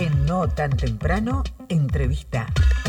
En No Tan Temprano, entrevista.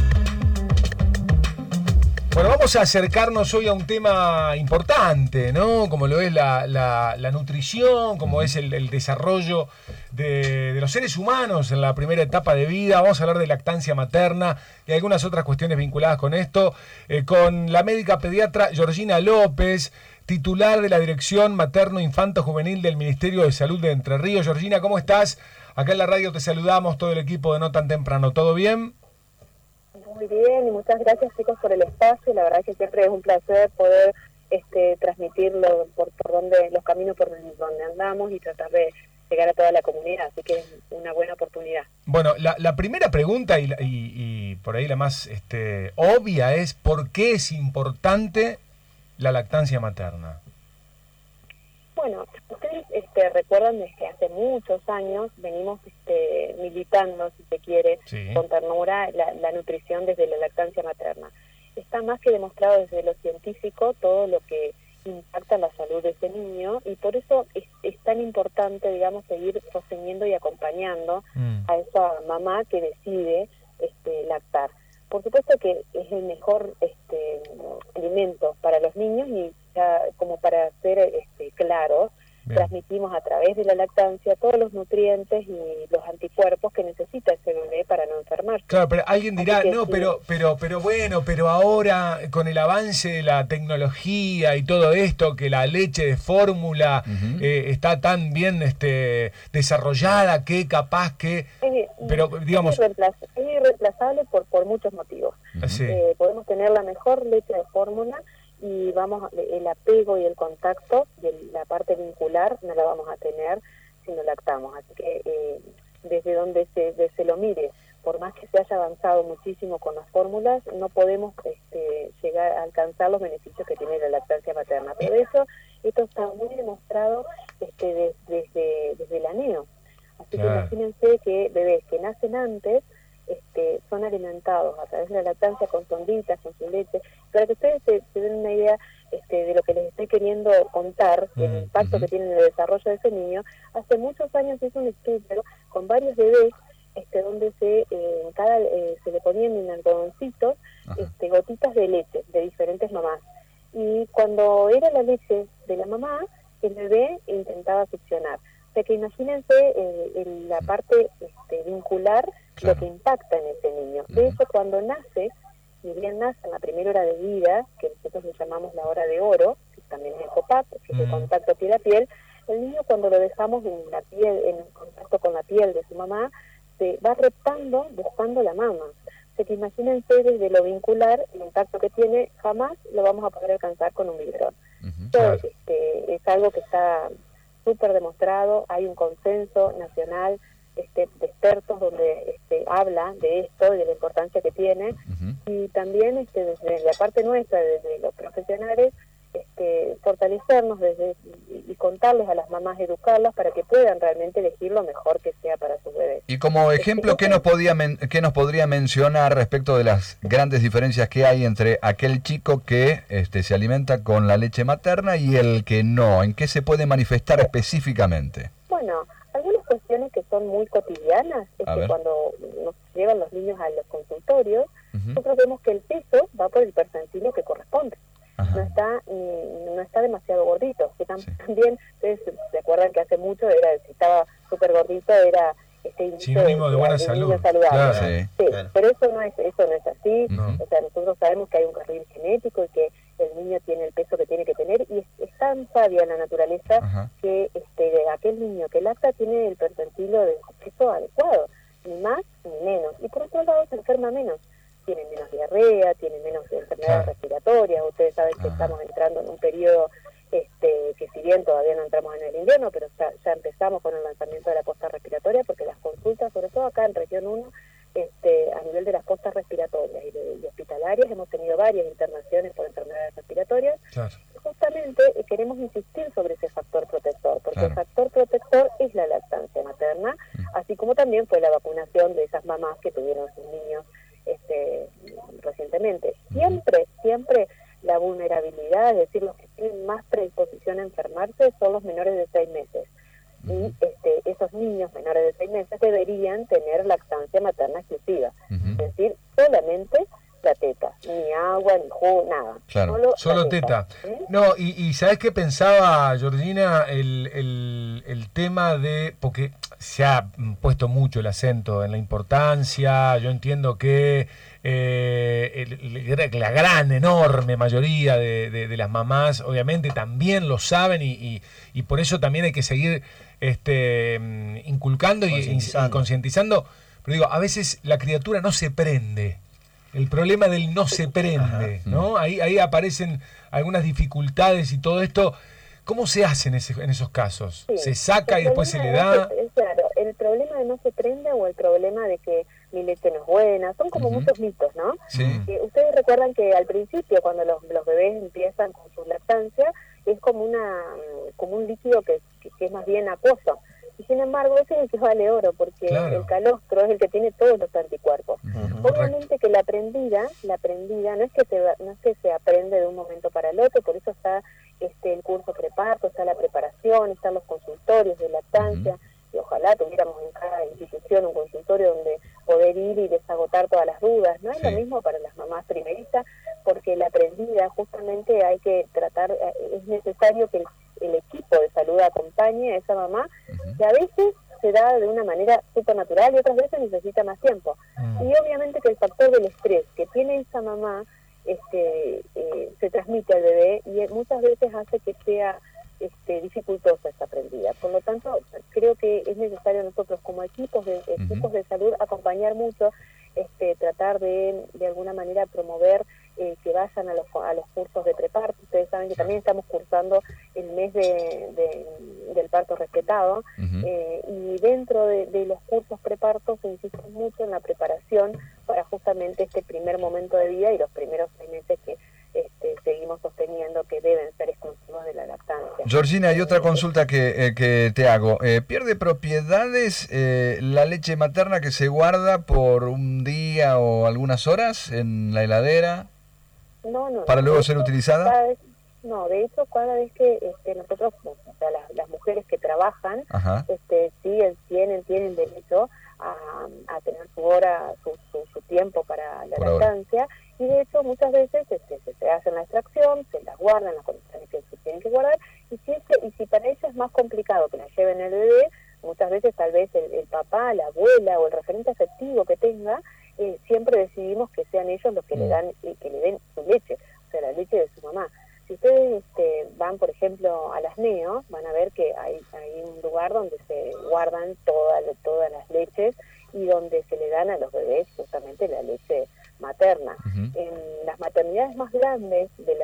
Bueno, vamos a acercarnos hoy a un tema importante, ¿no? Como lo es la nutrición, como es el desarrollo de los seres humanos en la primera etapa de vida. Vamos a hablar de lactancia materna y algunas otras cuestiones vinculadas con esto, con la médica pediatra Georgina López, titular de la Dirección Materno-Infanto-Juvenil del Ministerio de Salud de Entre Ríos. Georgina, ¿cómo estás? Acá en la radio te saludamos, todo el equipo de No Tan Temprano. ¿Todo bien? Muy bien, y muchas gracias, chicos, por el espacio. La verdad que siempre es un placer poder transmitirlo por donde los caminos por donde andamos y tratar de llegar a toda la comunidad, así que es una buena oportunidad. Bueno, la primera pregunta y por ahí la más obvia es ¿por qué es importante la lactancia materna? Bueno, ustedes recuerdan que hace muchos años venimos militando, si se quiere, sí, con ternura la nutrición desde la lactancia materna. Está más que demostrado desde lo científico todo lo que impacta la salud de ese niño, y por eso es tan importante, digamos, seguir sosteniendo y acompañando a esa mamá que decide lactar. Por supuesto que es el mejor alimento para los niños, y ya, como para ser claros, transmitimos a través de la lactancia todos los nutrientes y los anticuerpos que necesita ese bebé para no enfermarse. Claro, pero alguien dirá, no, sí, pero ahora con el avance de la tecnología y todo esto, que la leche de fórmula está tan bien desarrollada que capaz que... pero digamos... Es irreemplazable por muchos motivos. Sí. Podemos tener la mejor leche de fórmula, y el apego y el contacto de la parte vincular no la vamos a tener si no lactamos. Así que desde donde se lo mire, por más que se haya avanzado muchísimo con las fórmulas, no podemos llegar a alcanzar los beneficios que tiene la lactancia materna. Pero esto está muy demostrado desde la NEO. Así que imagínense que bebés que nacen antes son alimentados a través de la lactancia con sonditas, con su leche, para que ustedes se den una idea de lo que les estoy queriendo contar, el impacto que tiene en el desarrollo de ese niño. Hace muchos años hizo un estudio con varios bebés donde se le ponían en algodoncitos gotitas de leche de diferentes mamás, y cuando era la leche de la mamá, el bebé intentaba succionar. O sea que imagínense la parte vincular, claro, lo que impacta en ese niño. De hecho, cuando nace, ni bien nace en la primera hora de vida, que nosotros le llamamos la hora de oro, que también es el COPAP, que es el contacto piel a piel, el niño, cuando lo dejamos en la piel, en contacto con la piel de su mamá, se va reptando buscando la mama. O sea que imagínense desde lo vincular, el impacto que tiene, jamás lo vamos a poder alcanzar con un biberón. Entonces, es algo que está súper demostrado. Hay un consenso nacional de expertos donde habla de esto y de la importancia que tiene, y también desde la parte nuestra, desde los profesionales, fortalecernos y contarles a las mamás, educarlas para que puedan realmente elegir lo mejor que sea para sus bebés. Y como ejemplo, ¿qué nos podría mencionar respecto de las grandes diferencias que hay entre aquel chico que se alimenta con la leche materna y el que no? ¿En qué se puede manifestar específicamente? Bueno, algunas cuestiones que son muy cotidianas es que cuando nos llevan los niños a los consultorios, nosotros vemos que el peso va por el percentilo que corresponde. No está demasiado gordito, que también ustedes se acuerdan que hace mucho si estaba súper gordito era sinónimo de buena salud. Claro, sí, claro. Pero eso no es así. No. O sea, nosotros sabemos que hay un carril genético y que el niño tiene el peso que tiene que tener, y es tan sabia la naturaleza que aquel niño que lacta tiene el percentilo de peso adecuado, ni más ni menos, y por otro lado se enferma menos. Tiene menos diarrea, tiene menos enfermedades respiratorias. Ustedes saben que estamos entrando en un periodo que, si bien todavía no entramos en el invierno, pero ya empezamos con el lanzamiento de la posta respiratoria, porque las consultas, sobre todo acá en Región 1, a nivel de las postas respiratorias y hospitalarias, hemos tenido varias internaciones por enfermedades respiratorias. Claro. Y justamente queremos insistir sobre ese factor protector, porque el factor protector es la lactancia materna, así como también fue la vacunación de esas mamás que tuvieron sus niños recientemente. Siempre la vulnerabilidad, es decir, los que tienen más predisposición a enfermarse son los menores de 6 meses. y esos niños menores de 6 meses deberían tener lactancia materna exclusiva, es decir, solamente la teta, ni agua, ni jugo, nada. Claro. Solo teta. No, y ¿sabés qué pensaba, Georgina? El tema de, porque se ha puesto mucho el acento en la importancia, yo entiendo que la gran, enorme mayoría de las mamás, obviamente, también lo saben y por eso también hay que seguir inculcando y concientizando. Pero digo, a veces la criatura no se prende. El problema del no se prende, ¿no? Ahí aparecen algunas dificultades y todo esto. ¿Cómo se hace en esos casos? Sí. ¿Se saca y después se le da? Claro, el problema de no se prende o el problema de que mi leche no es buena, son como muchos mitos, ¿no? Sí. Ustedes recuerdan que al principio, cuando los bebés empiezan con su lactancia, es como un líquido que es más bien acuoso. Y sin embargo, ese es el que vale oro, porque el calostro es el que tiene todos los anticuerpos. Obviamente que la prendida no es que se aprende de un momento para el otro, por eso está el curso preparto, está la preparación, están los consultorios de lactancia, y ojalá tuviéramos en cada institución un consultorio donde poder ir y desagotar todas las dudas. No es lo mismo para las mamás primerizas, porque la prendida justamente hay que tratar, es necesario que el equipo de salud acompañe a esa mamá, que a veces se da de una manera supernatural y otras veces necesita más tiempo. Y obviamente que el factor del estrés que tiene esa mamá se transmite al bebé y muchas veces hace que sea dificultosa esta prendida. Por lo tanto, creo que es necesario nosotros como equipos de salud acompañar mucho, tratar de alguna manera promover que vayan a los cursos de preparto. Ustedes saben que también estamos cursando el mes del parto respetado, y dentro de los cursos prepartos se insiste mucho en la preparación para justamente este primer momento de vida y los primeros 6 meses que seguimos sosteniendo que deben ser exclusivos de la lactancia. Georgina, hay otra consulta que te hago. ¿Pierde propiedades la leche materna que se guarda por un día o algunas horas en la heladera? No. ¿Para luego ser utilizada? De hecho, cada vez que nosotros, o sea, las mujeres que trabajan, sí tienen derecho a tener su hora, su tiempo para la lactancia, y de hecho muchas veces se hace la extracción, se las guardan en las condiciones que se tienen que guardar, y si para ellos es más complicado que la lleven el bebé, muchas veces tal vez el papá, la abuela o el referente afectivo que tenga, siempre decidimos que sean ellos los que le den su leche, o sea, la leche de su mamá. Si ustedes van, por ejemplo, a las neos, van a ver que hay un lugar donde se guardan todas las leches y donde se le dan a los bebés justamente la leche materna. En las maternidades más grandes de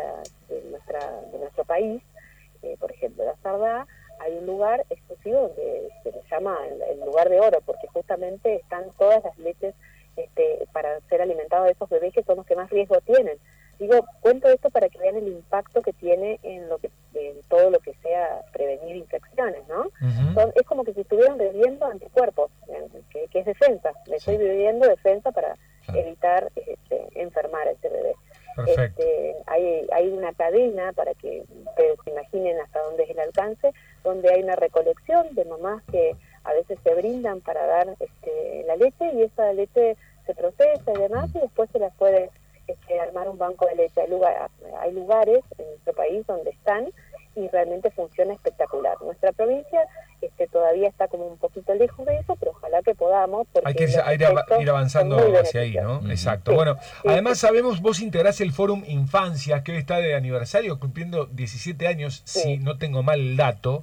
nuestro país, por ejemplo, la Sardá, hay un lugar exclusivo donde se le llama el lugar de oro, porque justamente están todas las leches para ser alimentados de esos bebés que son los que más riesgo tienen. Cuento esto para que vean el impacto que tiene en todo lo que sea prevenir infecciones, ¿no? Es como que si estuvieran bebiendo anticuerpos, que es defensa. Estoy bebiendo defensa para evitar enfermar a ese bebé. Perfecto. Hay una cadena para que ustedes se imaginen hasta dónde es el alcance, donde hay una recolección de mamás que a veces se brindan para dar la leche, y esa leche se procesa y demás, y después se las puede armar un banco de leche. Hay lugares en nuestro país donde están y realmente funciona espectacular. Nuestra provincia todavía está como un poquito lejos de eso, pero ojalá que podamos. Hay que ir avanzando hacia ahí, ¿no? Exacto. Sí. Bueno, además sabemos, vos integrás el Fórum Infancias, que hoy está de aniversario, cumpliendo 17 años, si no tengo mal el dato.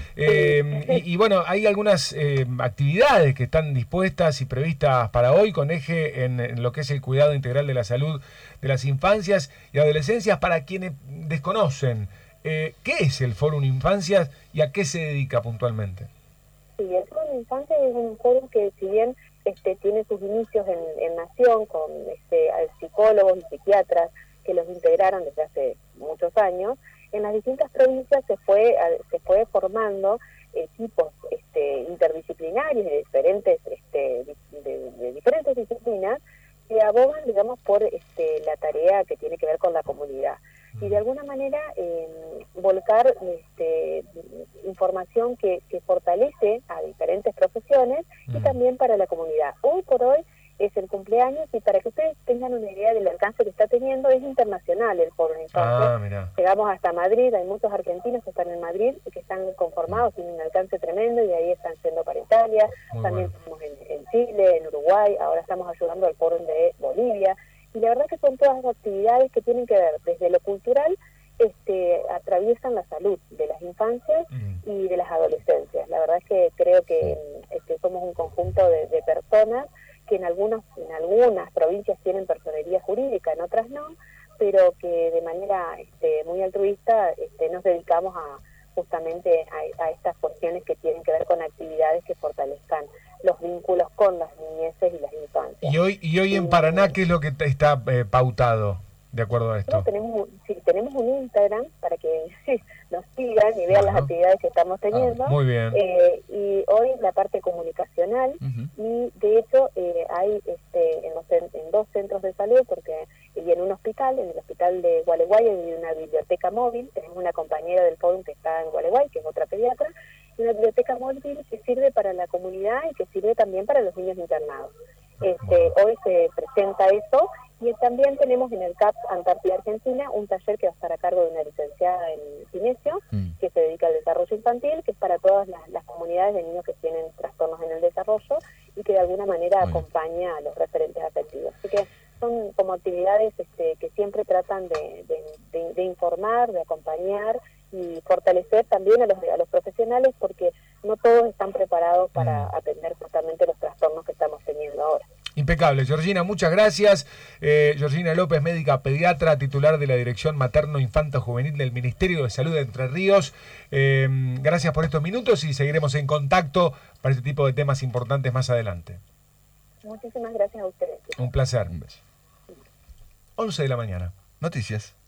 Y bueno, hay algunas actividades que están dispuestas y previstas para hoy, con eje en lo que es el cuidado integral de la salud de las infancias y adolescencias. Para quienes desconocen, ¿qué es el Fórum Infancias y a qué se dedica puntualmente? Sí, el Fórum Infancias es un fórum que, si bien tiene sus inicios en Nación, con psicólogos y psiquiatras que los integraron desde hace muchos años, en las distintas provincias se fue formando equipos interdisciplinarios de diferentes disciplinas que abogan, digamos, por la tarea que tiene que ver con la comunidad. Y de alguna manera volcar información que fortalece a diferentes profesiones y también para la comunidad. Hoy por hoy es el cumpleaños y para que ustedes tengan una idea del alcance que está teniendo, es internacional el Foro Infancia. Llegamos hasta Madrid, hay muchos argentinos que están en Madrid y que están conformados, tienen un alcance tremendo y de ahí están yendo para Italia, también estamos en Chile, en Uruguay, ahora estamos ayudando al Foro de Bolivia y la verdad que son todas actividades que tienen que ver desde lo cultural, atraviesan la salud de las infancias y de las adolescencias. La verdad es que creo que somos un conjunto de personas que en algunas provincias tienen personería jurídica, en otras no, pero que de manera muy altruista nos dedicamos justamente a estas cuestiones que tienen que ver con actividades que fortalezcan los vínculos con las niñeces y las infancias. Y hoy en Paraná, ¿qué es lo que está pautado de acuerdo a esto? Tenemos un Instagram para que nos sigan y vean las actividades que estamos teniendo. Muy bien. Y hoy la parte comunicacional y de hecho hay en 2 centros de salud y en un hospital, en el hospital de Gualeguay hay una biblioteca móvil, tenemos una compañera del fórum que está en Gualeguay, que es otra pediatra, y una biblioteca móvil que sirve para la comunidad y que sirve también para los niños internados. Hoy se presenta eso y también tenemos en el CAP Antártida Argentina un taller que va a estar a cargo de una licenciada en Cinesio que se dedica al desarrollo infantil, que es para todas las comunidades de niños que tienen trastornos en el desarrollo y que de alguna manera acompaña a los referentes afectivos. Así que son como actividades que siempre tratan de informar, de acompañar y fortalecer también a los profesionales porque no todos están preparados para atender justamente los trastornos que estamos teniendo ahora. Impecable. Georgina, muchas gracias. Georgina López, médica pediatra, titular de la Dirección Materno-Infanto-Juvenil del Ministerio de Salud de Entre Ríos. Gracias por estos minutos y seguiremos en contacto para este tipo de temas importantes más adelante. Muchísimas gracias a ustedes. Un placer. 11 de la mañana. Noticias.